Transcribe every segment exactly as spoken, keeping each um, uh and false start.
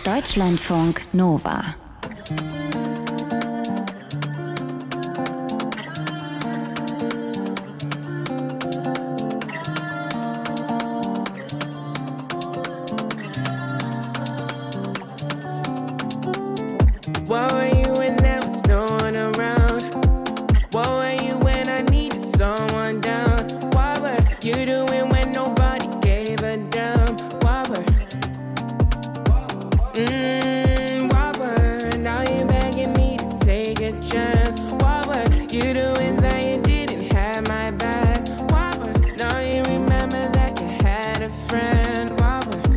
Deutschlandfunk Nova. What were you when there was no one around? What were you when I needed someone down? What were you doing when nobody gave a damn? What were Mmm, what were now you begging me to take a chance? What were you doing that you didn't have my back? What were now you remember that you had a friend? What were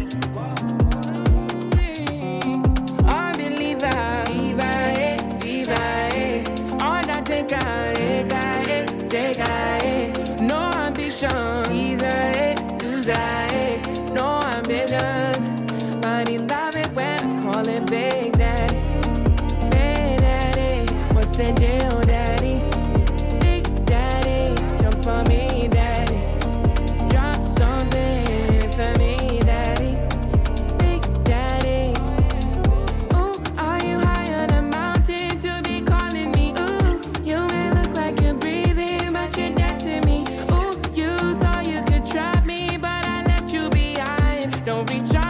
I believe I believe I believe I undertake I take I no ambition ease I lose I no ambition. But he love it when I call it Big Daddy. Big Daddy, what's the deal, Daddy? Big Daddy, jump for me, Daddy. Drop something for me, Daddy. Big Daddy. Ooh, are you high on a mountain to be calling me? Ooh, you may look like you're breathing, but you're dead to me. Ooh, you thought you could trap me, but I left you behind. Don't reach out.